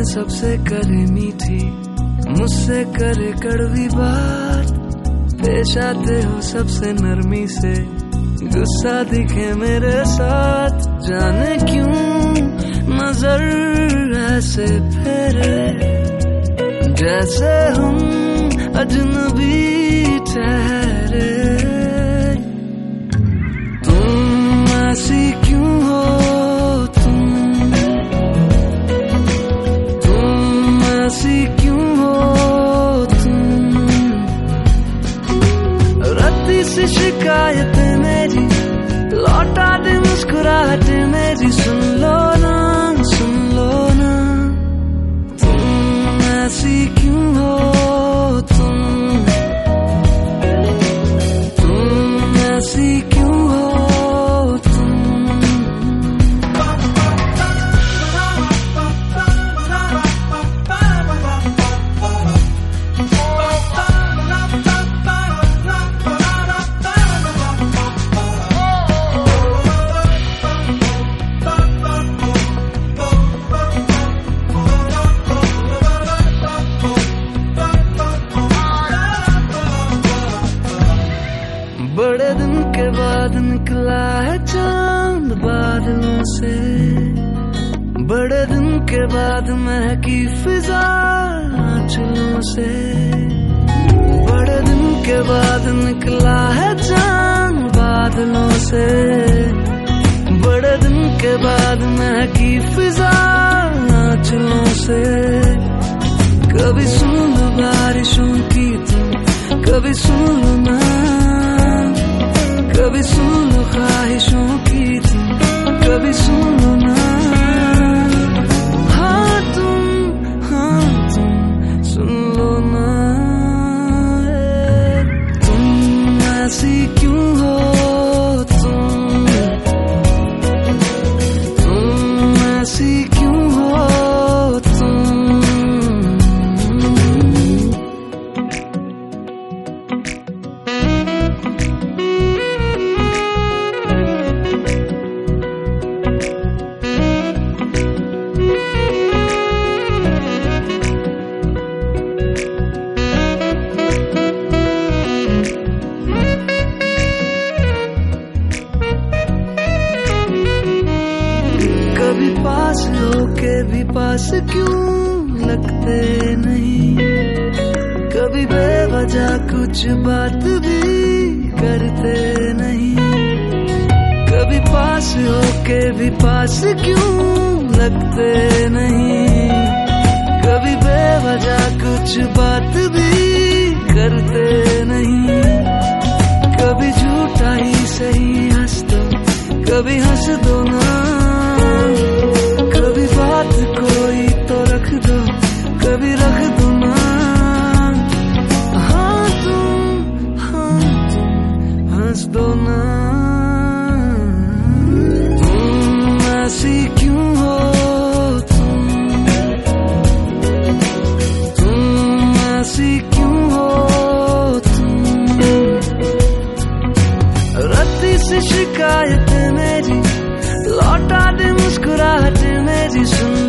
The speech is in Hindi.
सबसे करे मीठी, मुझसे करे कड़वी बात। पेश आते हो सबसे नरमी से, गुस्सा दिखे मेरे साथ। जाने क्यों नजर ऐसे फेरे, जैसे हम अजनबी ठहरे। तुम ऐसी क्यों हो, तुम ऐसी क्यों हो तुम। रत्ती सी शिकायत मेरी, लौटा दे मुस्कुराहट मेरी। सुन लो ना, सुन लो ना, तुम ऐसी क्यों हो तुम ऐसी क्यों हो तुम। बड़े दिन के बाद निकला है चांद बादलों से, बड़े दिन के बाद महकी फिजा आंचलों से। बड़े दिन के बाद निकला है चांद बादलों से, बड़े दिन के बाद महकी फिजा आंचलों से। कभी सुन लो बारिशों की तुम, कभी सुन लो ना, कभी सुन लो ख्वाहिशों की तुम, कभी सुन लो ना। हाँ तुम सुन लो ना। तुम ऐसी क्यों हो तुम ऐसी क्यों हो तुम। कभी पास होके भी पास क्यों लगते नहीं, कभी बेवजह कुछ बात भी करते नहीं। कभी पास होके भी पास क्यों लगते नहीं, कभी बेवजह कुछ बात भी करते नहीं। कभी झूठा ही सही हंस दो, कभी हंस दो ना। कभी बात कोई तो रख दो, कभी रख दो ना। हाँ तुम हंस दो ना। तुम ऐसी क्यों हो तुम ऐसी क्यों हो तुम। रत्ती सी शिकायत मेरी, लौटा दे मुस्कुराहट मेरी। सुन